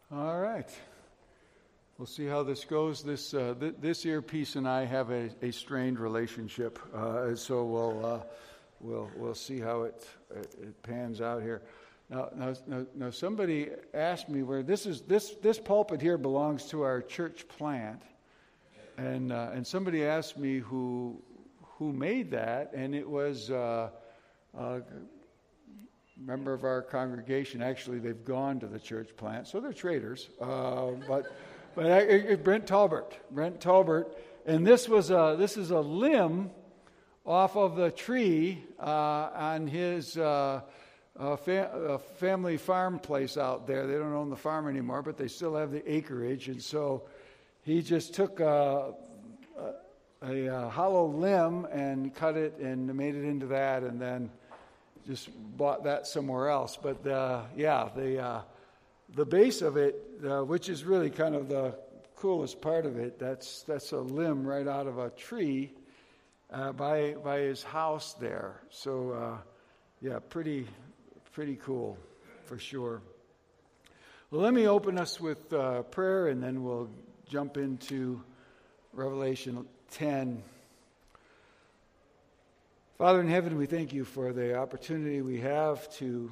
All right. We'll see how this goes. This earpiece and I have a strained relationship, so we'll see how it pans out here. Now, somebody asked me where this pulpit here belongs to our church plant, and somebody asked me who made that, and it was a member of our congregation. Actually, they've gone to the church plant, so they're traders. But Brent Talbert, and this is a limb off of the tree on his family farm place out there. They don't own the farm anymore, but they still have the acreage, and so he just took a hollow limb and cut it and made it into that, and then just bought that somewhere else. But the base of it, which is really kind of the coolest part of it, that's a limb right out of a tree by his house there. So pretty cool for sure. Well, let me open us with prayer, and then we'll jump into Revelation 10. Father in heaven, we thank you for the opportunity we have to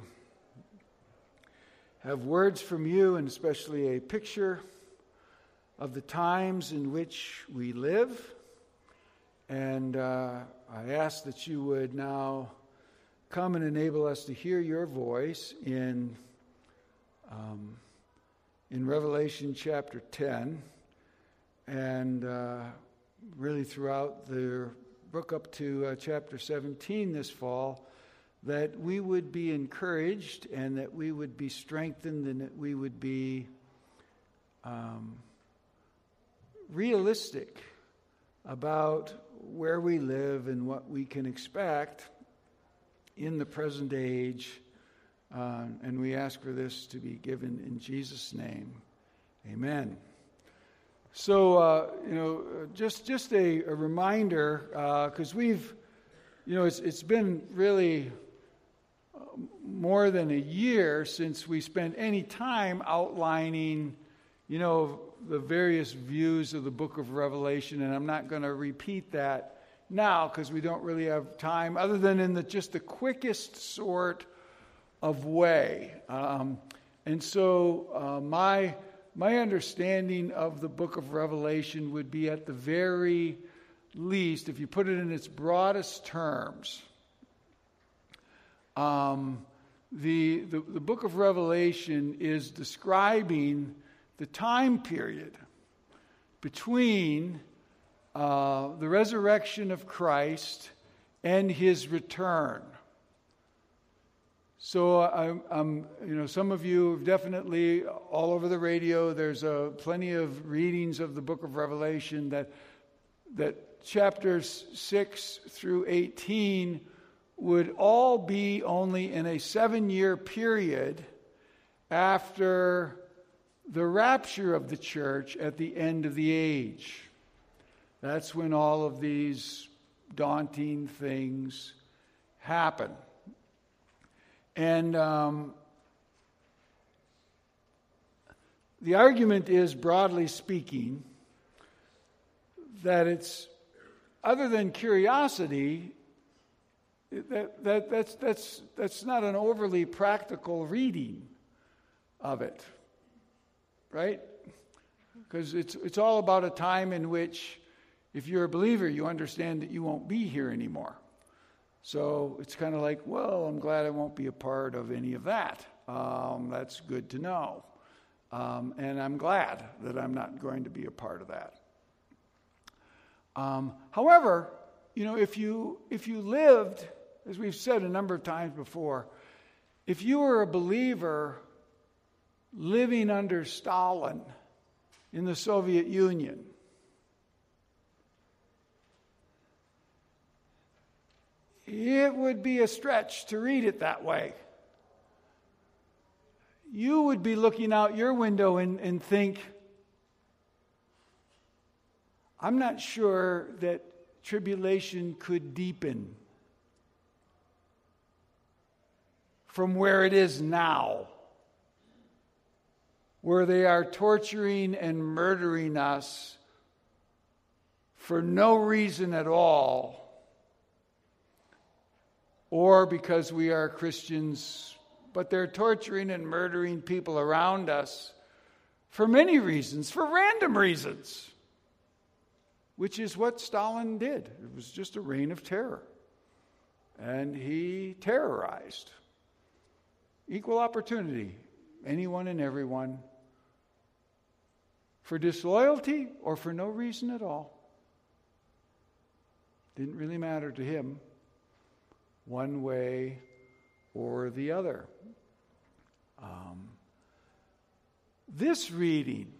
have words from you, and especially a picture of the times in which we live. And I ask that you would now come and enable us to hear your voice in Revelation chapter 10, and really throughout the book up to chapter 17 this fall, that we would be encouraged and that we would be strengthened and that we would be realistic about where we live and what we can expect in the present age. And we ask for this to be given in Jesus' name. Amen. So, just a reminder, because it's been really more than a year since we spent any time outlining, the various views of the book of Revelation, and I'm not going to repeat that now because we don't really have time, other than in just the quickest sort of way. And so my understanding of the book of Revelation would be, at the very least, if you put it in its broadest terms, the book of Revelation is describing the time period between the resurrection of Christ and his return. So some of you have definitely, all over the radio, there's plenty of readings of the book of Revelation that chapters 6 through 18 would all be only in a 7-year period after the rapture of the church at the end of the age. That's when all of these daunting things happen. And the argument is, broadly speaking, that it's, other than curiosity, that's not an overly practical reading of it, right? Because it's all about a time in which, if you're a believer, you understand that you won't be here anymore. So it's kind of like, well, I'm glad I won't be a part of any of that. That's good to know. And I'm glad that I'm not going to be a part of that. However, if you lived, as we've said a number of times before, if you were a believer living under Stalin in the Soviet Union, it would be a stretch to read it that way. You would be looking out your window and think, I'm not sure that tribulation could deepen from where it is now. where they are torturing and murdering us for no reason at all, or because we are Christians, but they're torturing and murdering people around us for many reasons, for random reasons, which is what Stalin did. It was just a reign of terror. And he terrorized. Equal opportunity, anyone and everyone, for disloyalty or for no reason at all. Didn't really matter to him, one way or the other. This reading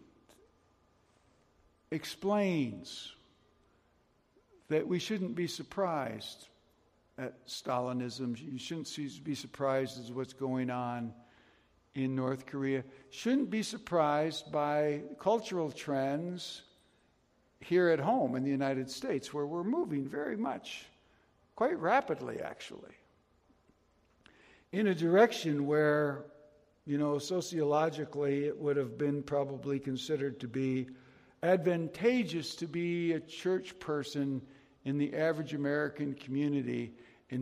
explains that we shouldn't be surprised at Stalinism. You shouldn't be surprised at what's going on in North Korea. Shouldn't be surprised by cultural trends here at home in the United States, where we're moving very much, quite rapidly actually, in a direction where, sociologically it would have been probably considered to be advantageous to be a church person in the average American community in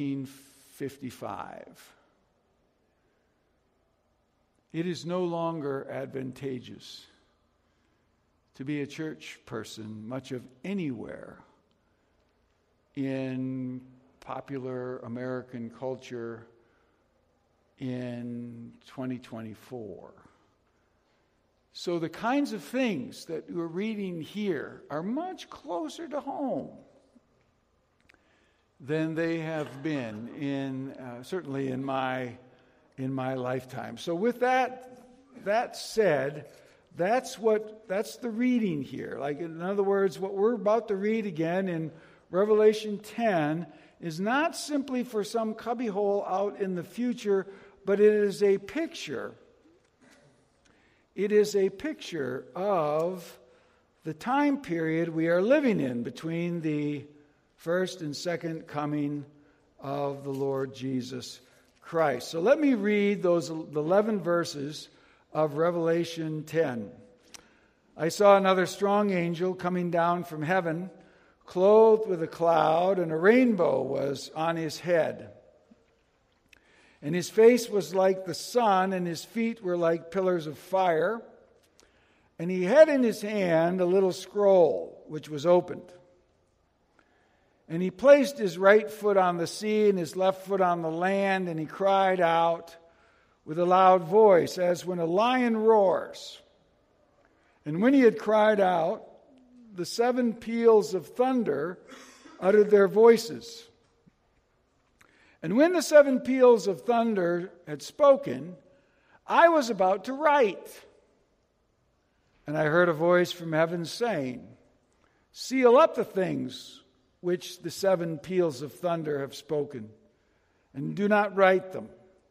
1955. It is no longer advantageous to be a church person much of anywhere in popular American culture in 2024. So the kinds of things that we're reading here are much closer to home than they have been certainly in my lifetime. So with that said, that's the reading here. Like, in other words, what we're about to read again in Revelation 10 is not simply for some cubbyhole out in the future, but it is a picture. It is a picture of the time period we are living in between the first and second coming of the Lord Jesus Christ. So let me read those 11 verses of Revelation 10. I saw another strong angel coming down from heaven, clothed with a cloud, and a rainbow was on his head. And his face was like the sun, and his feet were like pillars of fire. And he had in his hand a little scroll, which was opened. And he placed his right foot on the sea and his left foot on the land, and he cried out with a loud voice, as when a lion roars. And when he had cried out, the 7 peals of thunder uttered their voices. And when the 7 peals of thunder had spoken, I was about to write. And I heard a voice from heaven saying, seal up the things which the 7 peals of thunder have spoken, and do not write them.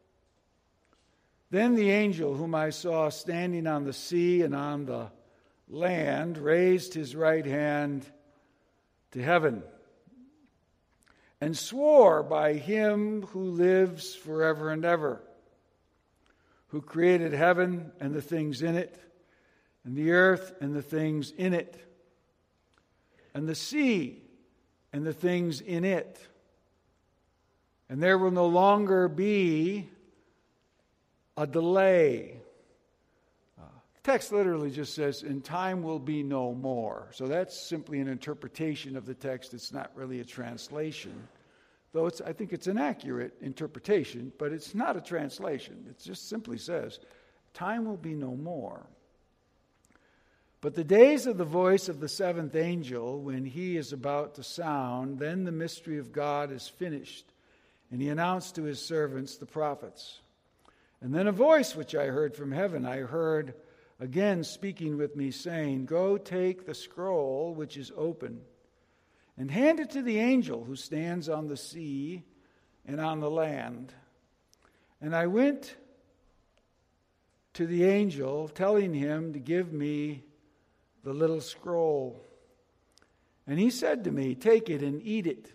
Then the angel whom I saw standing on the sea and on the land raised his right hand to heaven and swore by him who lives forever and ever, who created heaven and the things in it, and the earth and the things in it, and the sea and the things in it. And there will no longer be a delay. The text literally just says, and time will be no more. So that's simply an interpretation of the text. It's not really a translation. Though I think it's an accurate interpretation, but it's not a translation. It just simply says, time will be no more. But the days of the voice of the 7th angel, when he is about to sound, then the mystery of God is finished. And he announced to his servants, the prophets. And then a voice which I heard from heaven, I heard again speaking with me, saying, go take the scroll which is open, and hand it to the angel who stands on the sea and on the land. And I went to the angel, telling him to give me the little scroll. And he said to me, take it and eat it.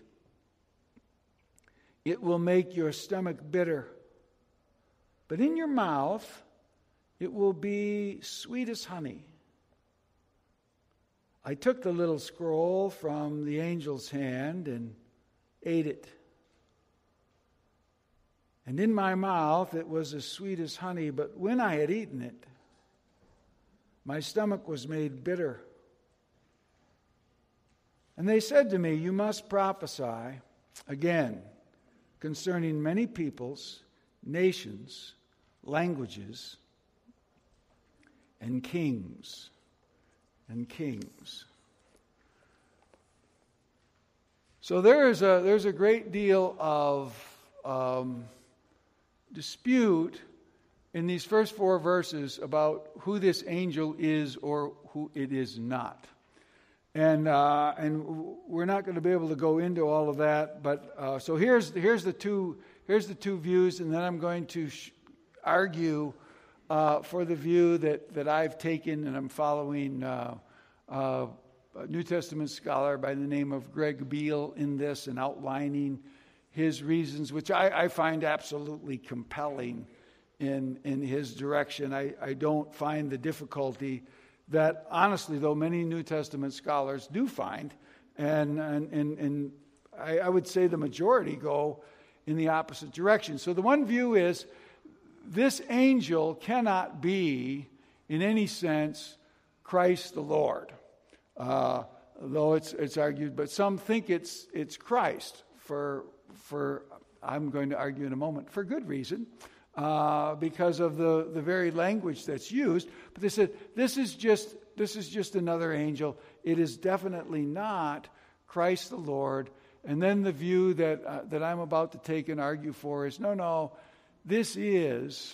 It will make your stomach bitter. But in your mouth it will be sweet as honey. I took the little scroll from the angel's hand and ate it. And in my mouth it was as sweet as honey, but when I had eaten it, my stomach was made bitter. And they said to me, you must prophesy again concerning many peoples, nations, languages, and kings. So there's a great deal of dispute in these first 4 verses about who this angel is or who it is not. And we're not going to be able to go into all of that, but so here's the two views, and then I'm going to argue for the view that I've taken, and I'm following a New Testament scholar by the name of Greg Beale in this, and outlining his reasons, which I find absolutely compelling in his direction. I don't find the difficulty that, honestly, though, many New Testament scholars do find, and I would say the majority go in the opposite direction. So the one view is this angel cannot be, in any sense, Christ the Lord, though it's argued, but some think it's Christ for I'm going to argue in a moment, for good reason. Because of the very language that's used. But they said, this is just another angel. It is definitely not Christ the Lord. And then the view that I'm about to take and argue for is, no, this is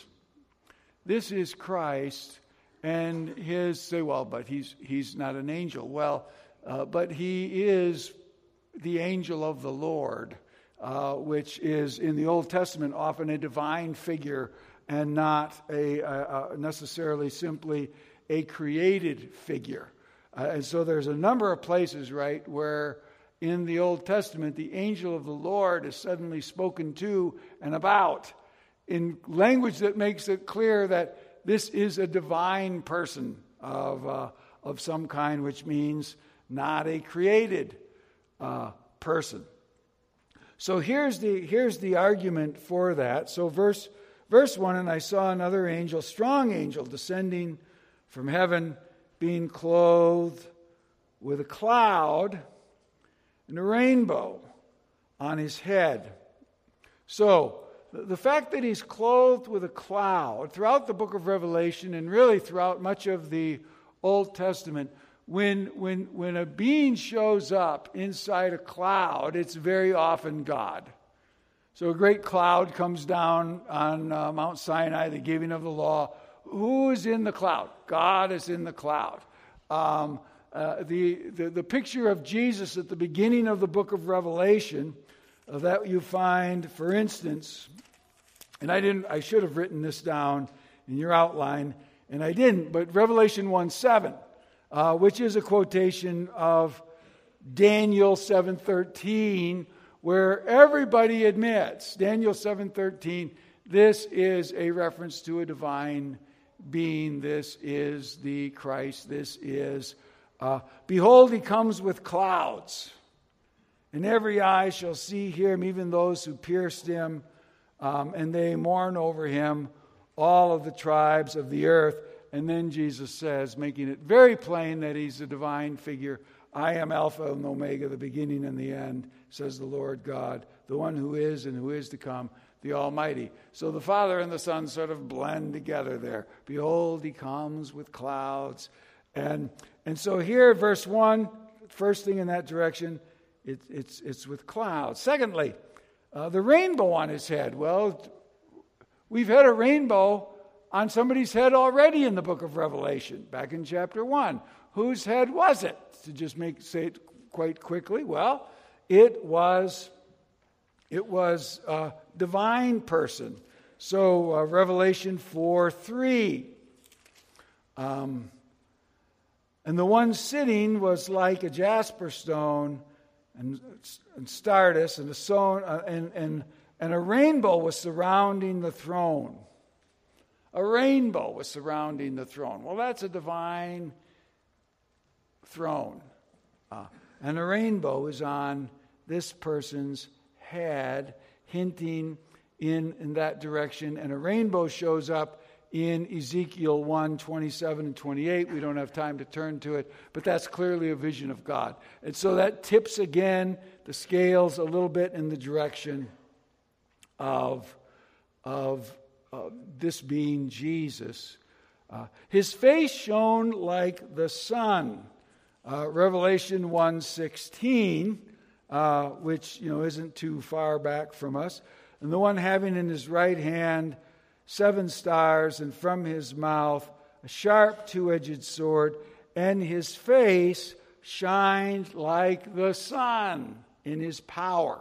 Christ. And his say, well, but he's not an angel. Well, but he is the angel of the Lord. Which is in the Old Testament often a divine figure and not necessarily simply a created figure. And so there's a number of places, right, where in the Old Testament the angel of the Lord is suddenly spoken to and about in language that makes it clear that this is a divine person of some kind, which means not a created person. So here's the argument for that. So verse 1, and I saw another angel, strong angel, descending from heaven, being clothed with a cloud and a rainbow on his head. So the fact that he's clothed with a cloud, throughout the book of Revelation, and really throughout much of the Old Testament, when a being shows up inside a cloud, it's very often God. So a great cloud comes down on Mount Sinai, the giving of the law. Who is in the cloud? God is in the cloud. The picture of Jesus at the beginning of the book of Revelation that you find, for instance, and I should have written this down in your outline, and I didn't, but Revelation 1:7. Which is a quotation of Daniel 7:13, where everybody admits, Daniel 7:13, this is a reference to a divine being. This is the Christ. This is, behold, he comes with clouds, and every eye shall see him, even those who pierced him, and they mourn over him, all of the tribes of the earth. And then Jesus says, making it very plain that he's a divine figure, I am Alpha and Omega, the beginning and the end, says the Lord God, the one who is and who is to come, the Almighty. So the Father and the Son sort of blend together there. Behold, he comes with clouds. And so here, verse 1, first thing in that direction, it's with clouds. Secondly, the rainbow on his head. Well, we've had a rainbow on somebody's head already in the book of Revelation, back in chapter 1. Whose head was it? To just say it quite quickly, well, it was a divine person. So Revelation 4:3. And the one sitting was like a jasper stone and stardust, and a rainbow was surrounding the throne. a rainbow was surrounding the throne. Well, that's a divine throne. And a rainbow is on this person's head, hinting in that direction. And a rainbow shows up in Ezekiel 1, 27 and 28. We don't have time to turn to it, but that's clearly a vision of God. And so that tips again the scales a little bit in the direction of this being Jesus. His face shone like the sun. Revelation 1:16, which isn't too far back from us. And the one having in his right hand 7 stars, and from his mouth a sharp 2-edged sword, and his face shined like the sun in his power.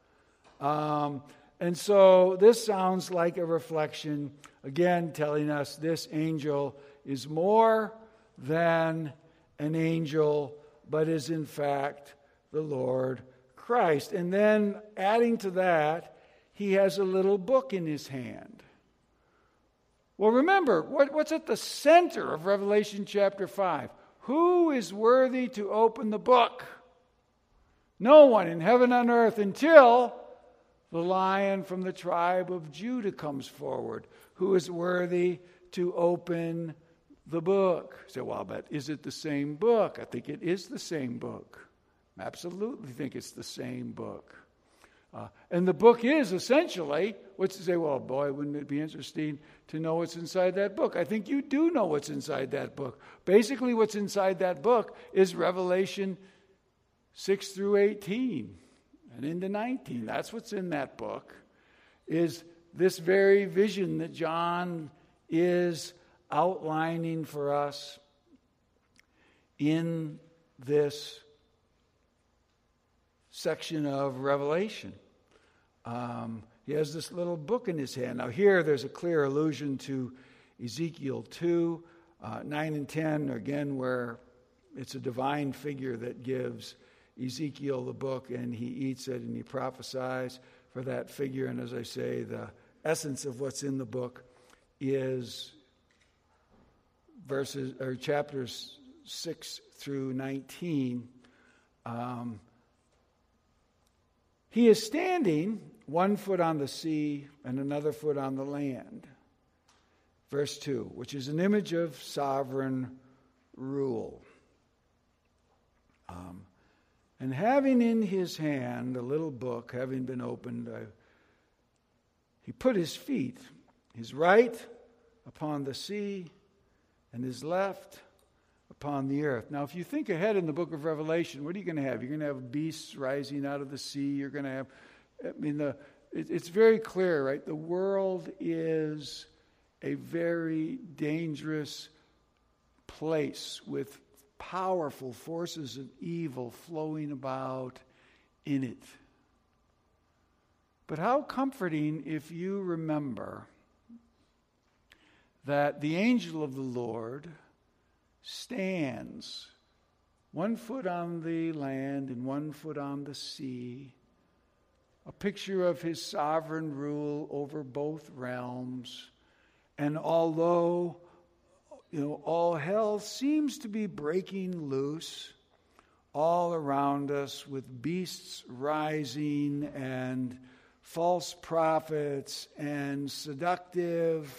And so this sounds like a reflection, again, telling us this angel is more than an angel, but is in fact the Lord Christ. And then adding to that, he has a little book in his hand. Well, remember, what's at the center of Revelation chapter 5? Who is worthy to open the book? No one in heaven and earth until the Lion from the tribe of Judah comes forward. Who is worthy to open the book? You say, well, but is it the same book? I think it is the same book. I absolutely think it's the same book. And the book is essentially, what's to say, well, boy, wouldn't it be interesting to know what's inside that book? I think you do know what's inside that book. Basically, what's inside that book is Revelation 6 through 18 and into 19. That's what's in that book, is this very vision that John is outlining for us in this section of Revelation. He has this little book in his hand. Now here there's a clear allusion to Ezekiel 2, 9 and 10, again, where it's a divine figure that gives Ezekiel the book, and he eats it and he prophesies for that figure. And as I say, the essence of what's in the book is chapters 6 through 19. He is standing 1 foot on the sea and another foot on the land. Verse 2, which is an image of sovereign rule. And having in his hand a little book, having been opened, he put his feet, his right upon the sea and his left upon the earth. Now, if you think ahead in the book of Revelation, what are you going to have? You're going to have beasts rising out of the sea. You're going to have, it's very clear, right? The world is a very dangerous place with powerful forces of evil flowing about in it. But how comforting if you remember that the angel of the Lord stands 1 foot on the land and 1 foot on the sea, a picture of his sovereign rule over both realms. And although all hell seems to be breaking loose all around us, with beasts rising and false prophets and seductive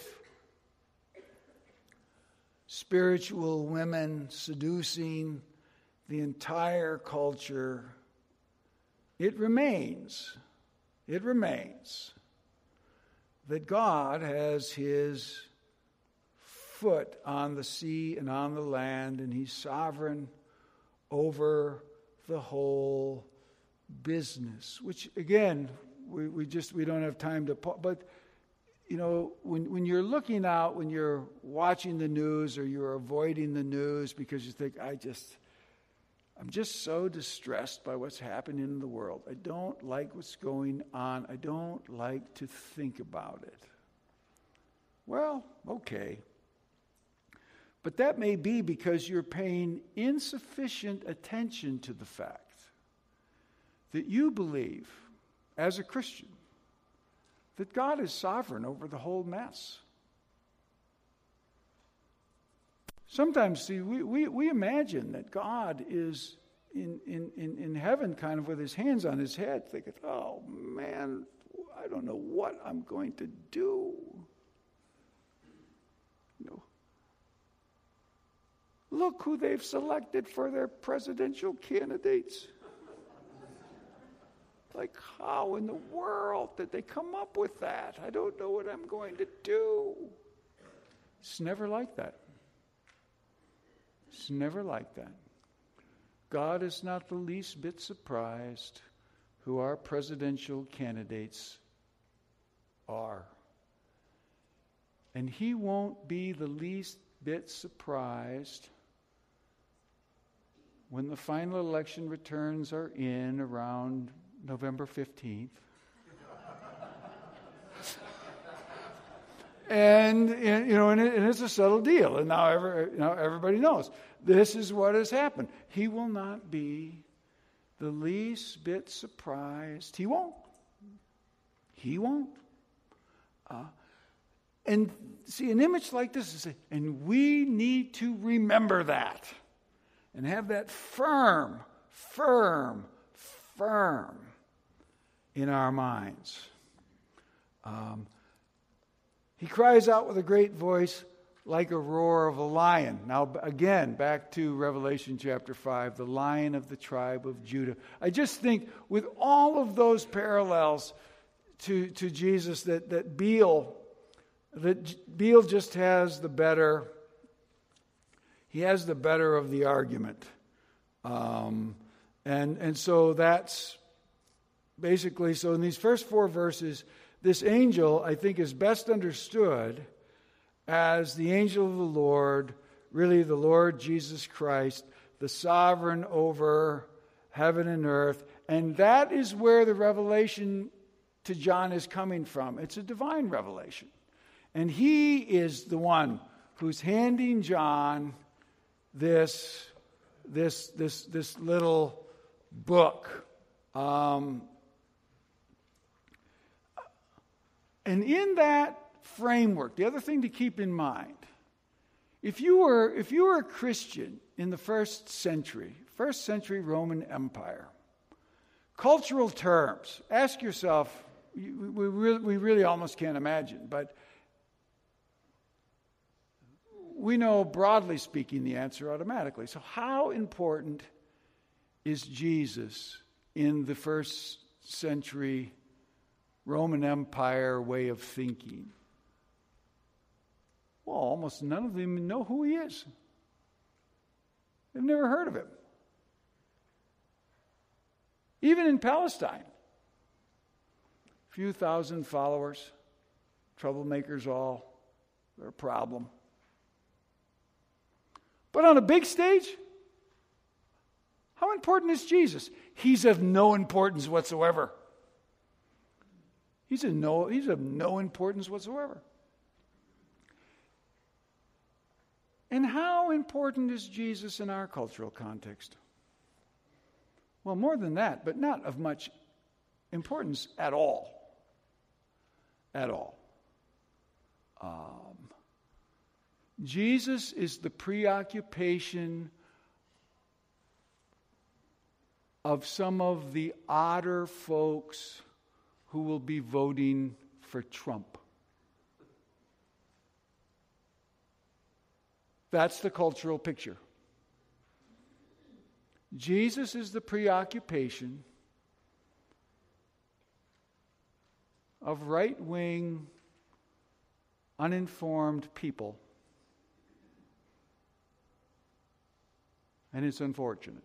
spiritual women seducing the entire culture, it remains that God has his foot on the sea and on the land, and he's sovereign over the whole business. Which, again, we don't have time to, but when you're looking out, when you're watching the news or you're avoiding the news because you think, I'm just so distressed by what's happening in the world. I don't like what's going on. I don't like to think about it. Well, okay. But that may be because you're paying insufficient attention to the fact that you believe, as a Christian, that God is sovereign over the whole mess. Sometimes, see, we imagine that God is in heaven kind of with his hands on his head, thinking, oh man, I don't know what I'm going to do. Look who they've selected for their presidential candidates. Like, how in the world did they come up with that? I don't know what I'm going to do. It's never like that. It's never like that. God is not the least bit surprised who our presidential candidates are. And he won't be the least bit surprised when the final election returns are in around November 15th. And it's a subtle deal. And now everybody knows. This is what has happened. He will not be the least bit surprised. He won't. He won't. And see, an image like this is, and we need to remember that. And have that firm in our minds. He cries out with a great voice like a roar of a lion. Now, again, back to Revelation chapter 5, the Lion of the tribe of Judah. I just think with all of those parallels to Jesus that Beale just has the better. He has the better of the argument. And so that's basically, so in these first 4 verses, this angel, I think, is best understood as the angel of the Lord, really the Lord Jesus Christ, the sovereign over heaven and earth. And that is where the revelation to John is coming from. It's a divine revelation. And he is the one who's handing John this little book. And in that framework, the other thing to keep in mind, if you were a Christian in the first century Roman Empire, cultural terms, ask yourself, we really almost can't imagine, but we know, broadly speaking, the answer automatically. So how important is Jesus in the first century Roman Empire way of thinking? Well, almost none of them know who he is. They've never heard of him. Even in Palestine, a few thousand followers, troublemakers all, they're a problem. But on a big stage, how important is Jesus? He's of no importance whatsoever. He's of no importance whatsoever. And how important is Jesus in our cultural context? Well, more than that, but not of much importance at all. At all. Jesus is the preoccupation of some of the odder folks who will be voting for Trump. That's the cultural picture. Jesus is the preoccupation of right-wing, uninformed people. And it's unfortunate.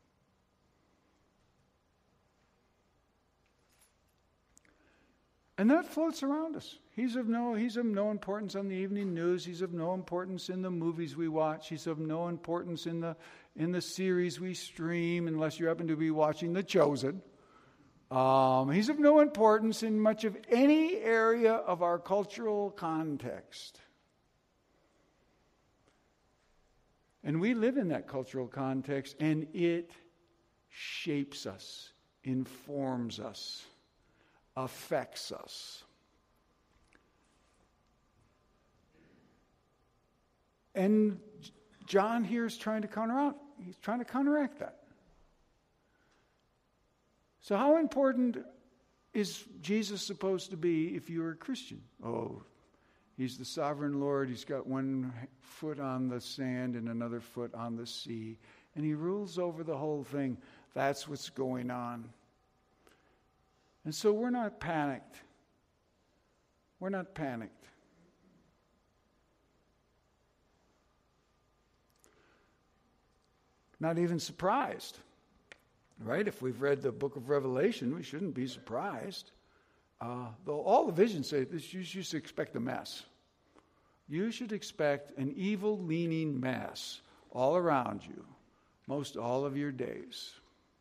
And that floats around us. He's of no importance on the evening news. He's of no importance in the movies we watch. He's of no importance in the series we stream, unless you happen to be watching The Chosen. He's of no importance in much of any area of our cultural context. And we live in that cultural context, and it shapes us, informs us, affects us. And John here is trying to counteract that. So how important is Jesus supposed to be if you're a Christian? Oh, he's the sovereign Lord. He's got one foot on the sand and another foot on the sea. And he rules over the whole thing. That's what's going on. And so we're not panicked. We're not panicked. Not even surprised. Right? If we've read the book of Revelation, we shouldn't be surprised. Though all the visions say this, you should expect a mess. You should expect an evil-leaning mess all around you, most all of your days.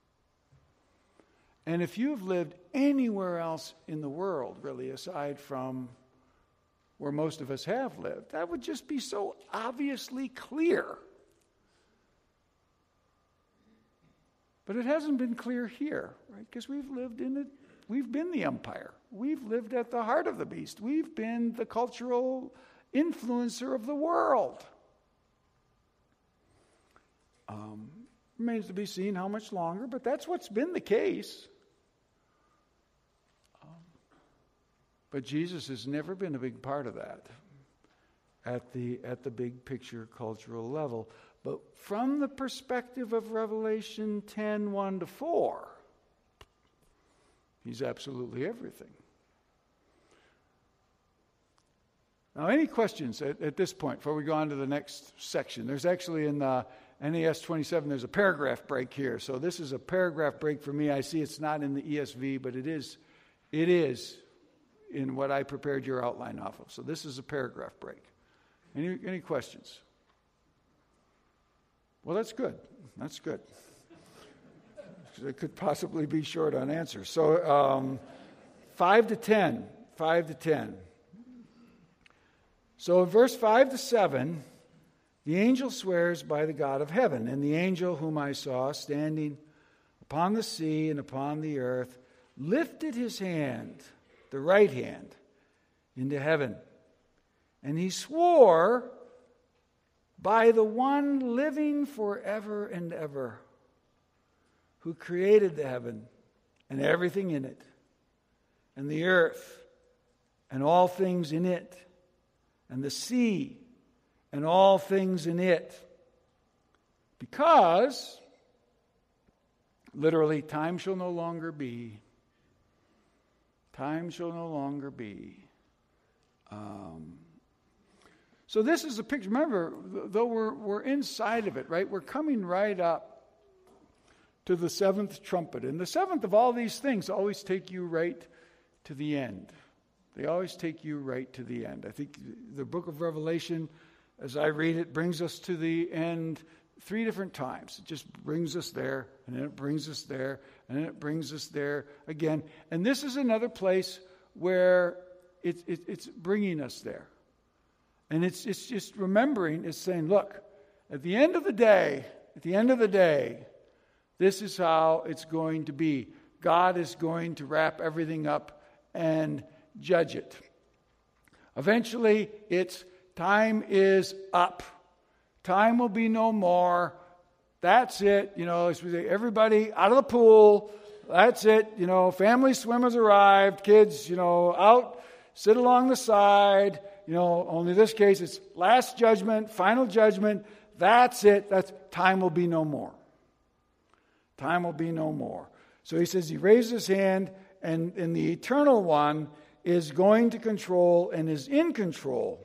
And if you've lived anywhere else in the world, really, aside from where most of us have lived, that would just be so obviously clear. But it hasn't been clear here, right? Because we've lived in it. We've been the empire. We've lived at the heart of the beast. We've been the cultural influencer of the world. Remains to be seen how much longer, but that's what's been the case. But Jesus has never been a big part of that at the big picture cultural level. But from the perspective of Revelation 10, 1-4, he's absolutely everything. Now, any questions at this point before we go on to the next section? There's actually in the NAS 27, there's a paragraph break here. So this is a paragraph break for me. I see it's not in the ESV, but it is in what I prepared your outline off of. So this is a paragraph break. Any questions? Well, that's good. That's good. It could possibly be short on answers. So 5 to 10. So in verse 5-7, the angel swears by the God of heaven, and the angel whom I saw standing upon the sea and upon the earth lifted his hand, the right hand, into heaven. And he swore by the one living forever and ever, who created the heaven and everything in it, and the earth and all things in it, and the sea and all things in it. Because, literally, time shall no longer be. Time shall no longer be. So this is a picture. Remember, though we're inside of it, right? We're coming right up to the seventh trumpet. And the seventh of all these things always take you right to the end. They always take you right to the end. I think the book of Revelation, as I read it, brings us to the end 3 different times. It just brings us there, and then it brings us there, and then it brings us there again. And this is another place where it's bringing us there. And it's just remembering, it's saying, look, at the end of the day, this is how it's going to be. God is going to wrap everything up and judge it. Eventually, it's time is up. Time will be no more. That's it. Everybody out of the pool. That's it. Family swimmers arrived. Kids, out, sit along the side. Only this case, it's last judgment, final judgment. That's it. Time will be no more. Time will be no more. So he says he raises his hand, and the eternal one is going to control and is in control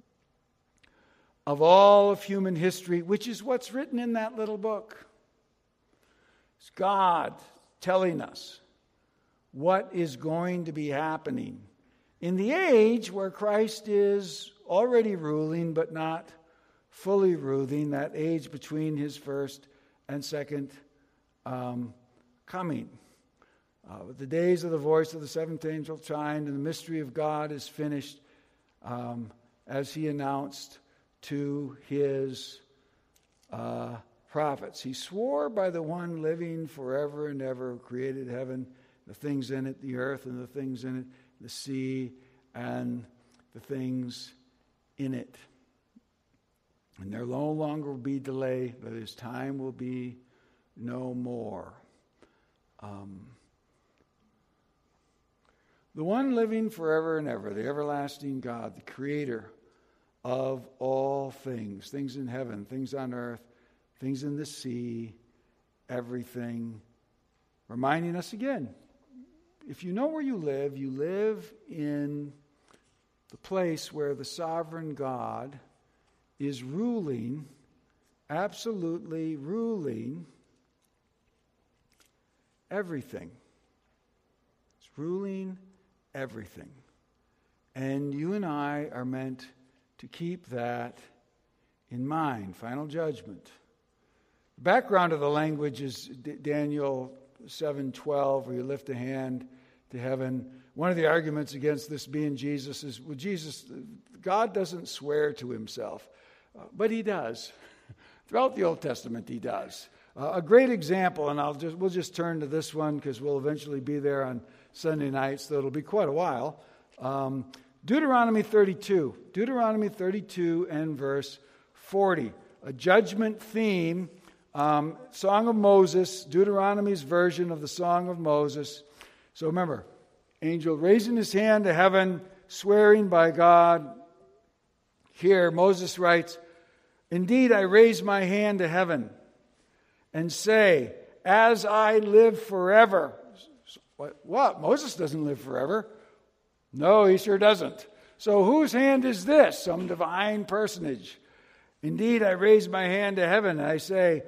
of all of human history, which is what's written in that little book. It's God telling us what is going to be happening in the age where Christ is already ruling, but not fully ruling, that age between his first and second coming. The days of the voice of the seventh angel chimed, and the mystery of God is finished, as he announced to his prophets. He swore by the one living forever and ever, who created heaven, the things in it, the earth and the things in it, the sea and the things in it. And there no longer will be delay, but his time will be no more. The one living forever and ever, the everlasting God, the creator of all things, things in heaven, things on earth, things in the sea, everything, reminding us again, if you know where you live in the place where the sovereign God is ruling, absolutely ruling everything. It's ruling everything. And you and I are meant to keep that in mind. Final judgment. The background of the language is Daniel 7:12, where you lift a hand to heaven. One of the arguments against this being Jesus is, well, God doesn't swear to himself, but he does. Throughout the Old Testament, he does. A great example, and we'll just turn to this one because we'll eventually be there on Sunday night, so it'll be quite a while. Deuteronomy 32. Deuteronomy 32 and verse 40. A judgment theme. Song of Moses, Deuteronomy's version of the Song of Moses. So remember, angel raising his hand to heaven, swearing by God. Here, Moses writes, "Indeed, I raise my hand to heaven and say, as I live forever." What? Moses doesn't live forever. No, he sure doesn't. So whose hand is this? Some divine personage. "Indeed, I raise my hand to heaven and I say,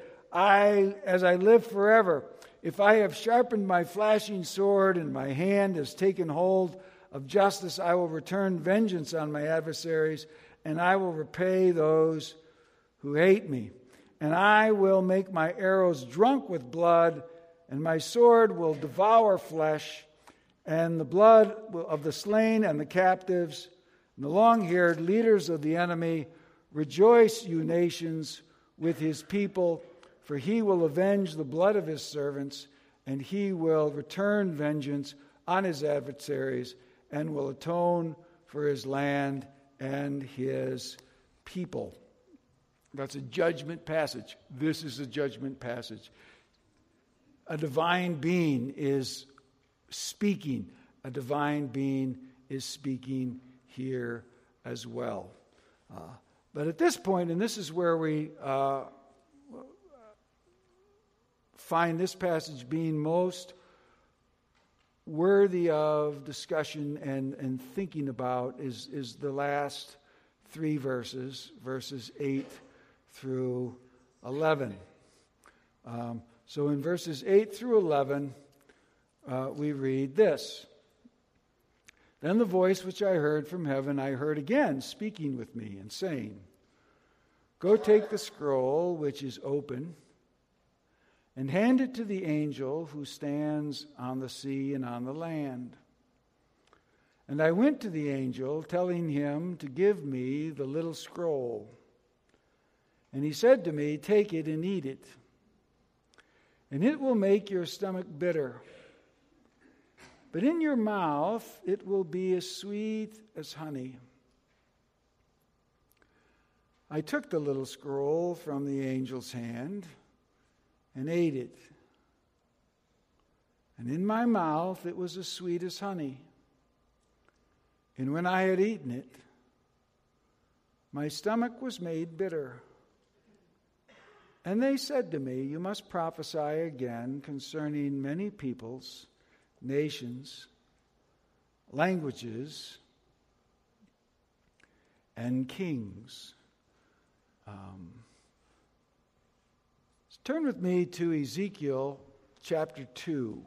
as I live forever, if I have sharpened my flashing sword and my hand has taken hold of justice, I will return vengeance on my adversaries and I will repay those who hate me. And I will make my arrows drunk with blood, and my sword will devour flesh, and the blood of the slain and the captives, and the long-haired leaders of the enemy. Rejoice, you nations, with his people, for he will avenge the blood of his servants, and he will return vengeance on his adversaries, and will atone for his land and his people." That's a judgment passage. This is a judgment passage. A divine being is speaking. A divine being is speaking here as well. But at this point, and this is where we find this passage being most worthy of discussion and thinking about, is the last three verses 8 through 11. So in verses 8 through 11, we read this. "Then the voice which I heard from heaven, I heard again speaking with me and saying, 'Go take the scroll which is open and hand it to the angel who stands on the sea and on the land.' And I went to the angel, telling him to give me the little scroll. And he said to me, 'Take it and eat it, and it will make your stomach bitter. But in your mouth it will be as sweet as honey.' I took the little scroll from the angel's hand and ate it. And in my mouth it was as sweet as honey. And when I had eaten it, my stomach was made bitter. And they said to me, 'You must prophesy again concerning many peoples, nations, languages, and kings.'" Turn with me to Ezekiel chapter 2.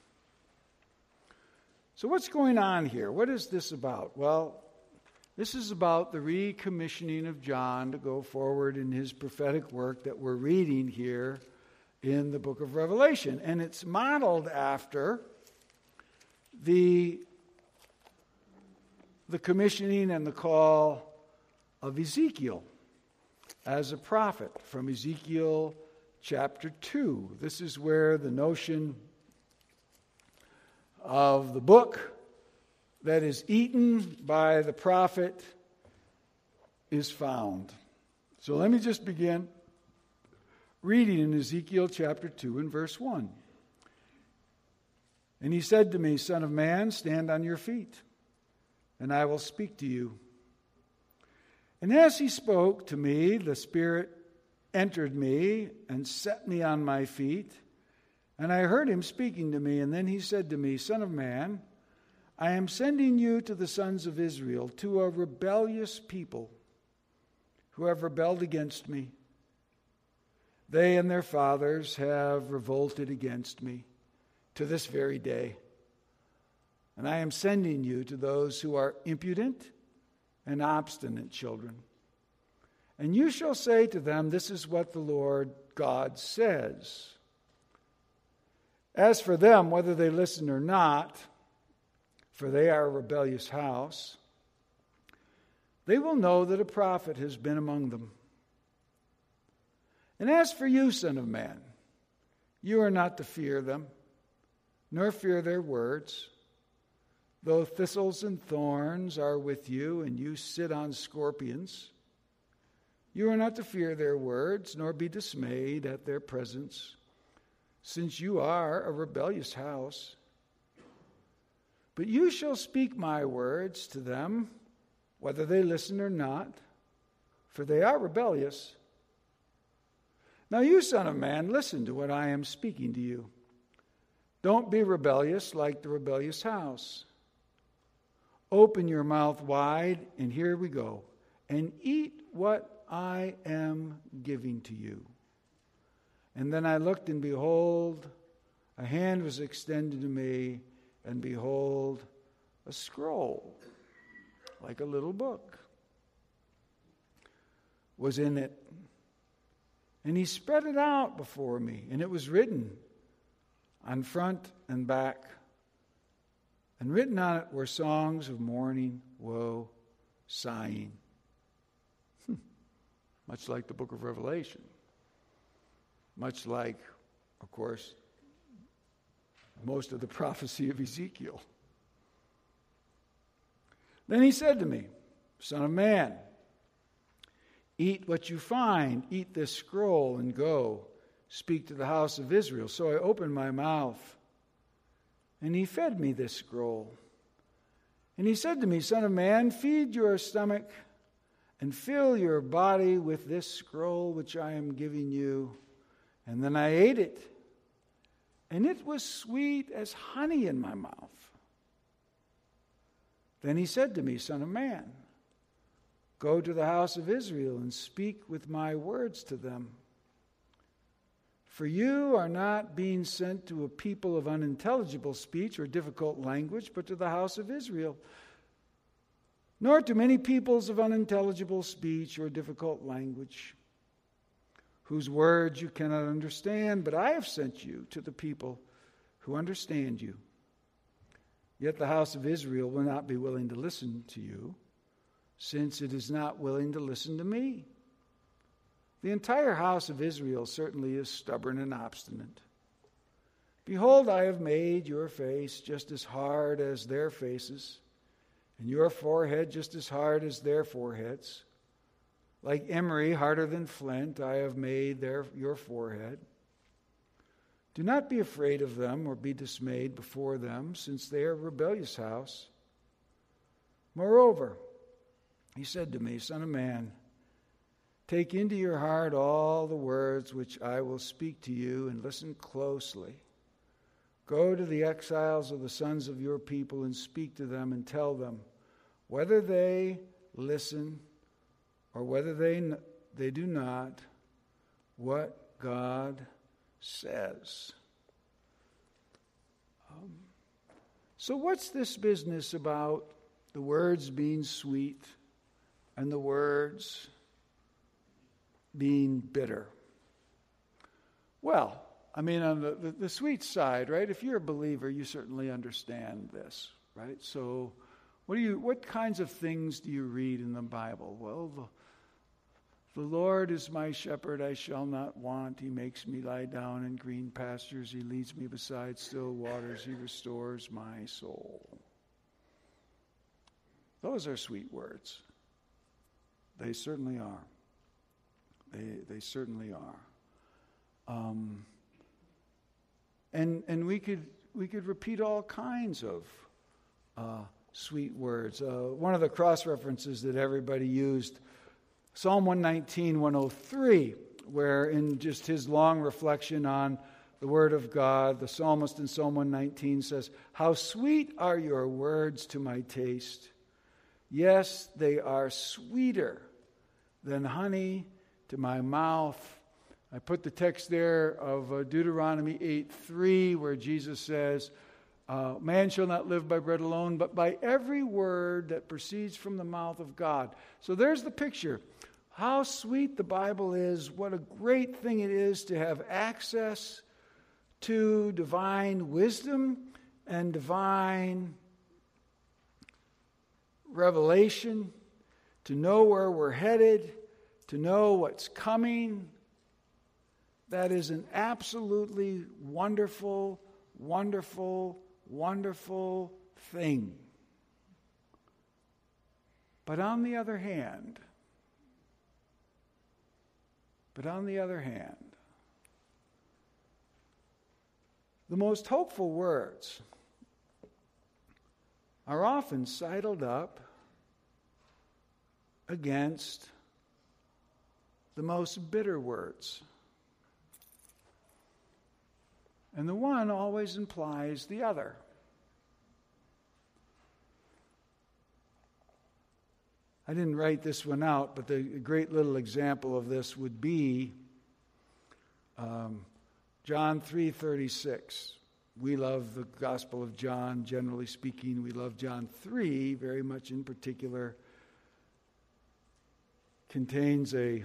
So what's going on here? What is this about? Well, this is about the recommissioning of John to go forward in his prophetic work that we're reading here in the book of Revelation. And it's modeled after the commissioning and the call of Ezekiel as a prophet from Ezekiel chapter 2. This is where the notion of the book that is eaten by the prophet is found. So let me just begin reading in Ezekiel chapter 2 and verse 1. And he said to me, Son of man, stand on your feet, and I will speak to you. And as he spoke to me, the Spirit entered me and set me on my feet. And I heard him speaking to me. And then he said to me, Son of man, I am sending you to the sons of Israel, to a rebellious people who have rebelled against me. They and their fathers have revolted against me to this very day. And I am sending you to those who are impudent and obstinate children. And you shall say to them, This is what the Lord God says. As for them, whether they listen or not, for they are a rebellious house, they will know that a prophet has been among them. And as for you, son of man, you are not to fear them, nor fear their words. Though thistles and thorns are with you, and you sit on scorpions, you are not to fear their words, nor be dismayed at their presence, since you are a rebellious house. But you shall speak my words to them, whether they listen or not, for they are rebellious. Now you, son of man, listen to what I am speaking to you. Don't be rebellious like the rebellious house. Open your mouth wide, and here we go, and eat what I am giving to you. And then I looked, and behold, a hand was extended to me, and behold, a scroll, like a little book, was in it. And he spread it out before me, and it was written on front and back. And written on it were songs of mourning, woe, sighing. Much like the book of Revelation. Much like, of course, most of the prophecy of Ezekiel. Then he said to me, Son of man, eat what you find, eat this scroll and go, speak to the house of Israel. So I opened my mouth, and he fed me this scroll. And he said to me, Son of man, feed your stomach and fill your body with this scroll which I am giving you. And then I ate it, and it was sweet as honey in my mouth. Then he said to me, Son of man, go to the house of Israel and speak with my words to them. For you are not being sent to a people of unintelligible speech or difficult language, but to the house of Israel, nor to many peoples of unintelligible speech or difficult language, whose words you cannot understand, but I have sent you to the people who understand you. Yet the house of Israel will not be willing to listen to you, since it is not willing to listen to me. The entire house of Israel certainly is stubborn and obstinate. Behold, I have made your face just as hard as their faces, and your forehead just as hard as their foreheads. Like emery, harder than flint, I have made your forehead. Do not be afraid of them or be dismayed before them, since they are a rebellious house. Moreover, he said to me, Son of man, take into your heart all the words which I will speak to you, and listen closely. Go to the exiles of the sons of your people and speak to them and tell them, whether they listen or whether they do not, what God says. So what's this business about the words being sweet and the words being bitter? Well, I mean, on the sweet side, right? If you're a believer, you certainly understand this, right? So what kinds of things do you read in the Bible? Well, the Lord is my shepherd, I shall not want. He makes me lie down in green pastures. He leads me beside still waters. He restores my soul. Those are sweet words. They certainly are. They certainly are. And we could repeat all kinds of sweet words. One of the cross references that everybody used, Psalm 119, 103, where in just his long reflection on the Word of God, the psalmist in Psalm 119 says, "How sweet are your words to my taste. Yes, they are sweeter than honey to my mouth." I put the text there of Deuteronomy 8:3, where Jesus says, "Man shall not live by bread alone, but by every word that proceeds from the mouth of God." So there's the picture. How sweet the Bible is. What a great thing it is to have access to divine wisdom and divine revelation, to know where we're headed, to know what's coming. That is an absolutely wonderful, wonderful, wonderful thing. But on the other hand, the most hopeful words are often sidled up against the most bitter words. And the one always implies the other. I didn't write this one out, but the great little example of this would be John 3:36. We love the Gospel of John, generally speaking. We love John 3 very much in particular. Contains a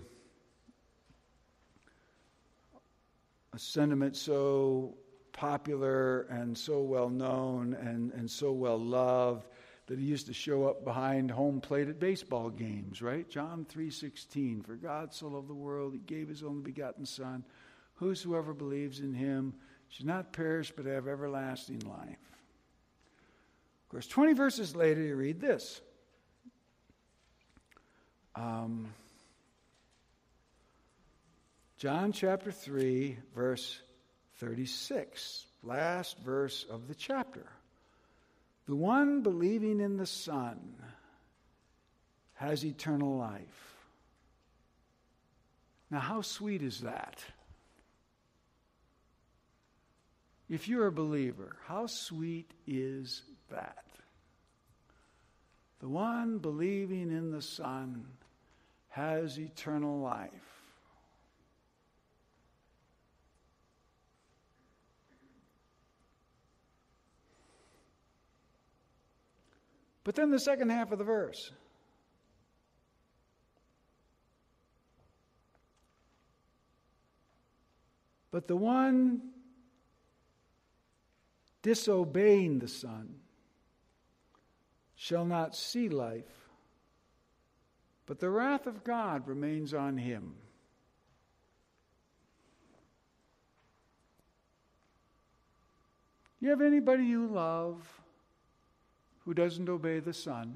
sentiment so popular and so well known and so well loved that he used to show up behind home plate at baseball games, right? John 3:16, "For God so loved the world, he gave his only begotten Son. Whosoever believes in him should not perish but have everlasting life." Of course, 20 verses later you read this. John chapter 3, verse 36, last verse of the chapter. "The one believing in the Son has eternal life." Now, how sweet is that? If you're a believer, how sweet is that? The one believing in the Son has eternal life. But then the second half of the verse. "But the one disobeying the Son shall not see life, but the wrath of God remains on him." You have anybody you love who doesn't obey the Son?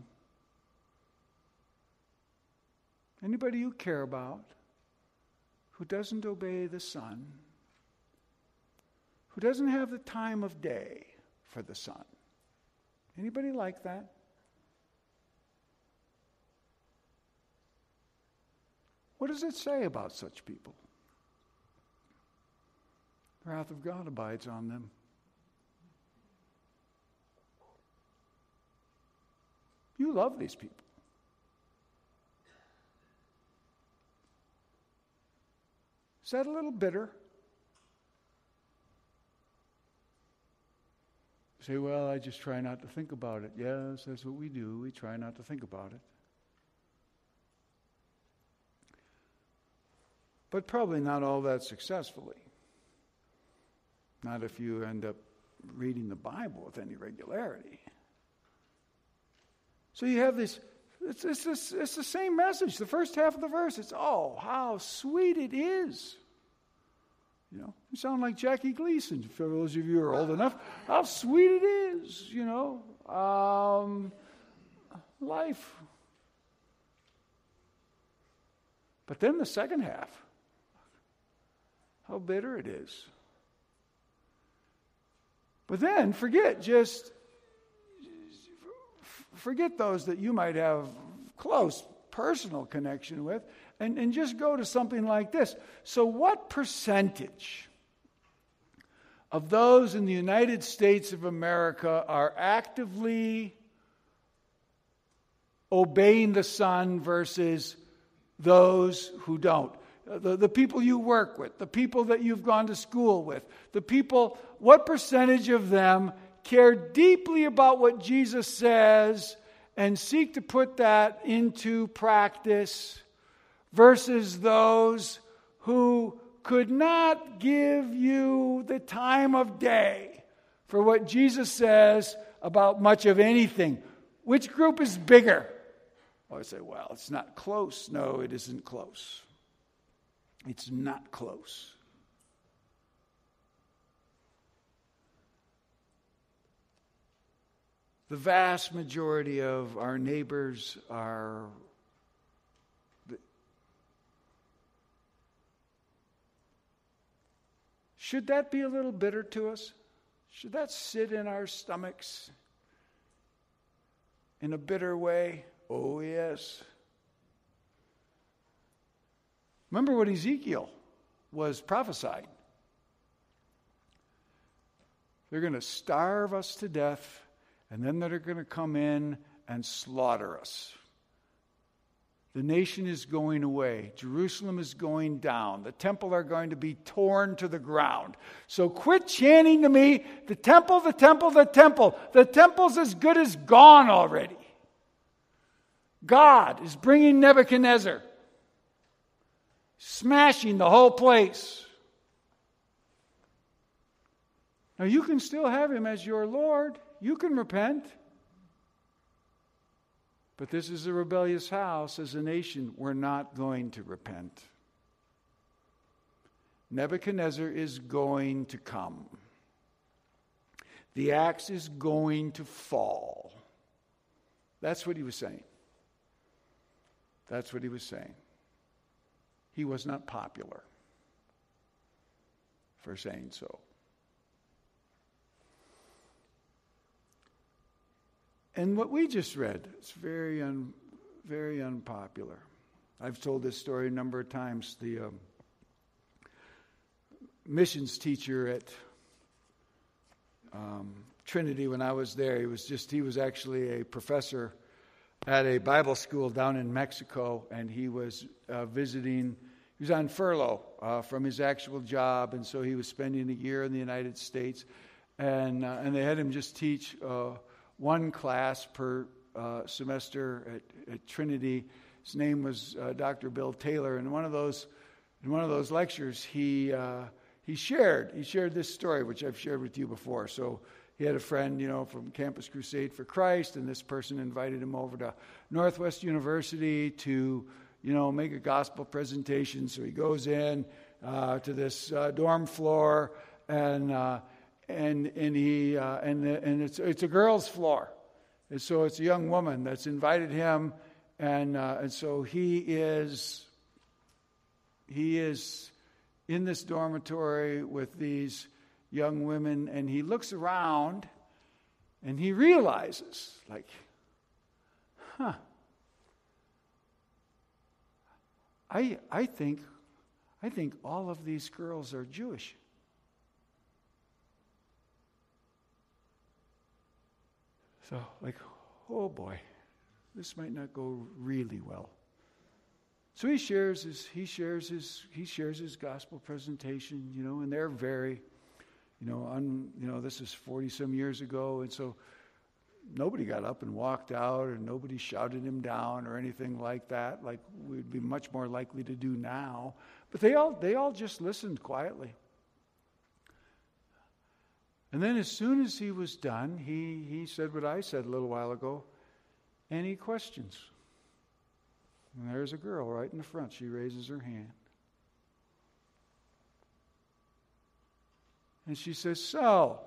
Anybody you care about who doesn't obey the Son? Who doesn't have the time of day for the Son? Anybody like that? What does it say about such people? The wrath of God abides on them. You love these people. Is that a little bitter? You say, "Well, I just try not to think about it." Yes, that's what we do. We try not to think about it. But probably not all that successfully. Not if you end up reading the Bible with any regularity. So you have this, it's the same message. The first half of the verse, it's, "Oh, how sweet it is." You know, you sound like Jackie Gleason, for those of you who are old enough. How sweet it is, you know. Life. But then the second half, how bitter it is. But then forget those that you might have close personal connection with, and just go to something like this. So what percentage of those in the United States of America are actively obeying the Son versus those who don't? The people you work with, the people that you've gone to school with, the people, what percentage of them care deeply about what Jesus says and seek to put that into practice versus those who could not give you the time of day for what Jesus says about much of anything? Which group is bigger? I would say, well, it's not close. No, it isn't close. It's not close. The vast majority of our neighbors are should that be a little bitter to us? Should that sit in our stomachs in a bitter way? Oh, yes. Remember what Ezekiel was prophesying. They're going to starve us to death, and then they're going to come in and slaughter us. The nation is going away. Jerusalem is going down. The temple are going to be torn to the ground. So quit chanting to me, the temple, the temple, the temple. The temple's as good as gone already. God is bringing Nebuchadnezzar, smashing the whole place. Now you can still have him as your Lord. You can repent. But this is a rebellious house. As a nation, we're not going to repent. Nebuchadnezzar is going to come. The axe is going to fall. That's what he was saying. That's what he was saying. He was not popular for saying so. And what we just read, it's very unpopular. I've told this story a number of times. The missions teacher at Trinity, when I was there, he was actually a professor at a Bible school down in Mexico, and he was visiting. He was on furlough from his actual job, and so he was spending a year in the United States, and they had him just teach one class per semester at Trinity. His name was Dr. Bill Taylor, and in one of those lectures, he shared this story, which I've shared with you before. So he had a friend, from Campus Crusade for Christ, and this person invited him over to Northwest University to, make a gospel presentation. So he goes in to this dorm floor, and it's a girls' floor, and so it's a young woman that's invited him, and so he is in this dormitory with these young women, and he looks around, and he realizes, I think all of these girls are Jewish. So, oh boy, this might not go really well. So he shares his gospel presentation, and they're very, this is 40-some years ago, and so nobody got up and walked out, or nobody shouted him down or anything like that, like we'd be much more likely to do now. But they all just listened quietly. And then as soon as he was done, he said what I said a little while ago. Any questions? And there's a girl right in the front. She raises her hand. And she says, so,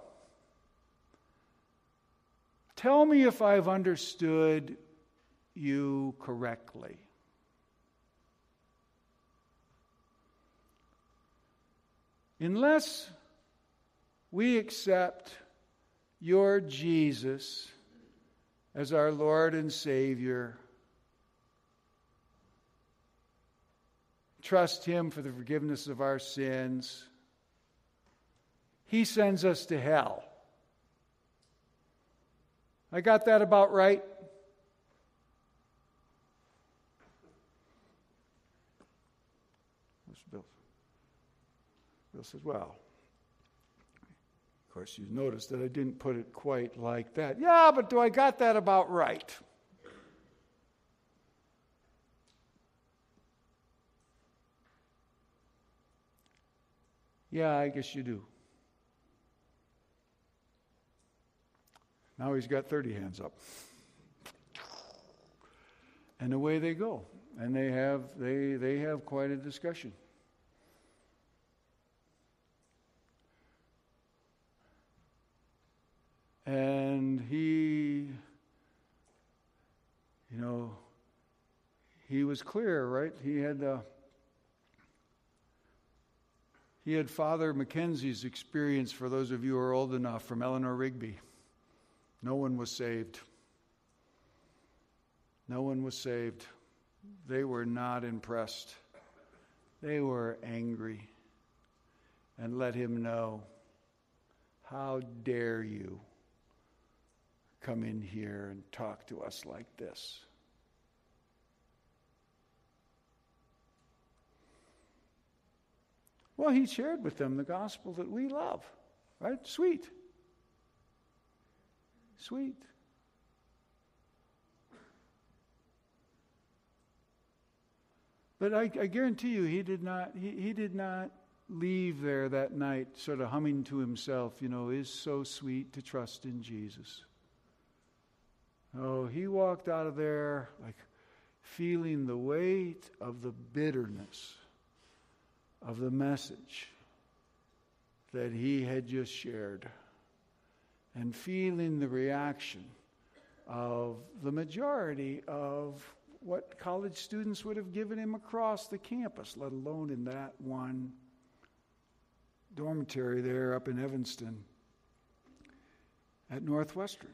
tell me if I've understood you correctly. Unless we accept your Jesus as our Lord and Savior, trust Him for the forgiveness of our sins, He sends us to hell. I got that about right? Bill says, well, of course, you noticed that I didn't put it quite like that. Yeah, but do I got that about right? Yeah, I guess you do. Now he's got 30 hands up. And away they go. And they have quite a discussion. And he was clear, right? He had Father Mackenzie's experience, for those of you who are old enough, from Eleanor Rigby. No one was saved. No one was saved. They were not impressed. They were angry and let him know, how dare you come in here and talk to us like this? Well, he shared with them the gospel that we love, right? Sweet. But I guarantee you, he did not leave there that night sort of humming to himself, is so sweet to trust in Jesus. Oh, he walked out of there like feeling the weight of the bitterness of the message that he had just shared, and feeling the reaction of the majority of what college students would have given him across the campus, let alone in that one dormitory there up in Evanston at Northwestern.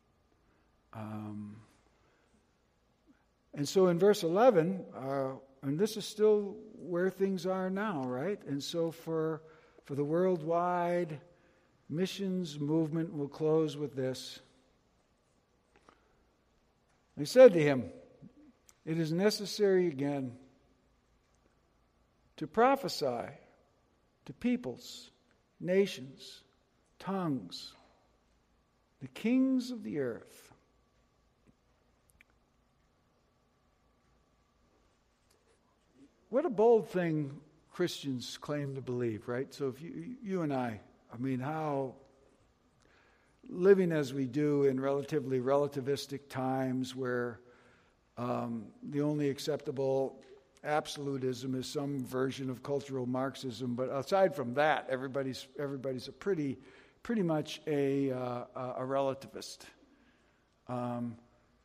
And so in verse 11, and this is still where things are now, right? And so for the worldwide missions movement, we'll close with this. They said to him, it is necessary again to prophesy to peoples, nations, tongues, the kings of the earth. What a bold thing Christians claim to believe, right? So if you and I mean, how living as we do in relatively relativistic times where the only acceptable absolutism is some version of cultural Marxism, but aside from that, everybody's a pretty much a relativist. And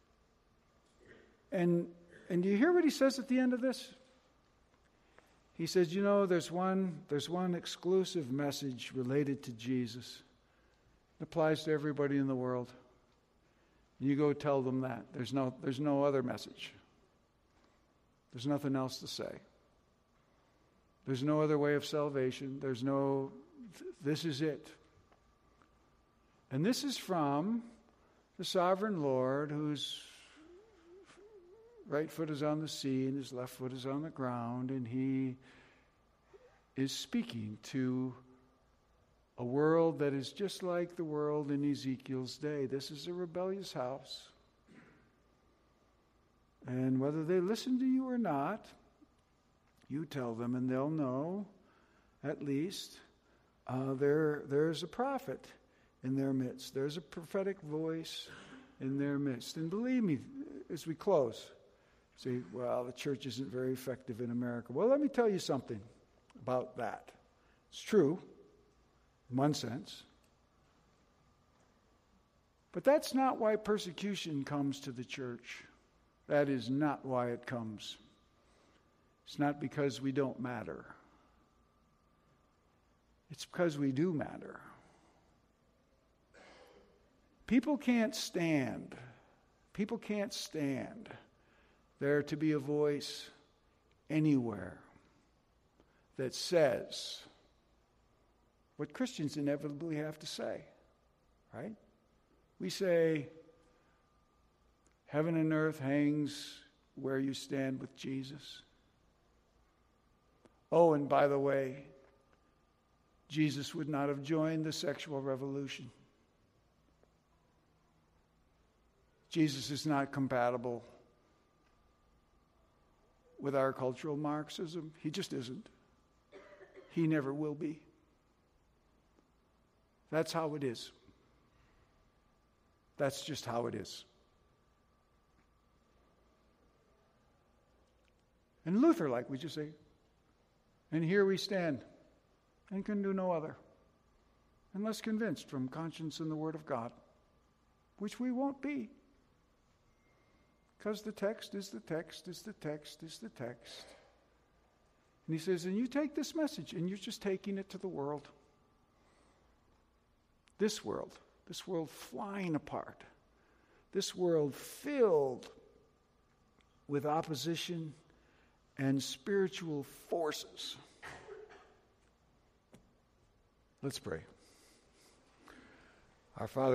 do you hear what he says at the end of this? He says, there's one exclusive message related to Jesus. It applies to everybody in the world. You go tell them that. There's no other message. There's nothing else to say. There's no other way of salvation. This is it. And this is from the sovereign Lord, whose right foot is on the sea and his left foot is on the ground, and he is speaking to a world that is just like the world in Ezekiel's day. This is a rebellious house. And whether they listen to you or not, you tell them and they'll know, at least, there's a prophet in their midst. There's a prophetic voice in their midst. And believe me, as we close, say, well, the church isn't very effective in America. Well, let me tell you something about that. It's true, in one sense. But that's not why persecution comes to the church. That is not why it comes. It's not because we don't matter. It's because we do matter. People can't stand there to be a voice anywhere that says what Christians inevitably have to say, right? We say, heaven and earth hangs where you stand with Jesus. Oh, and by the way, Jesus would not have joined the sexual revolution. Jesus is not compatible with our cultural Marxism. He just isn't. He never will be. That's how it is. That's just how it is. And Luther, like we just say, and here we stand and can do no other, unless convinced from conscience and the Word of God, which we won't be. Because the text is the text is the text is the text. And he says, and you take this message and you're just taking it to the world. This world flying apart. This world filled with opposition and spiritual forces. Let's pray. Our Father,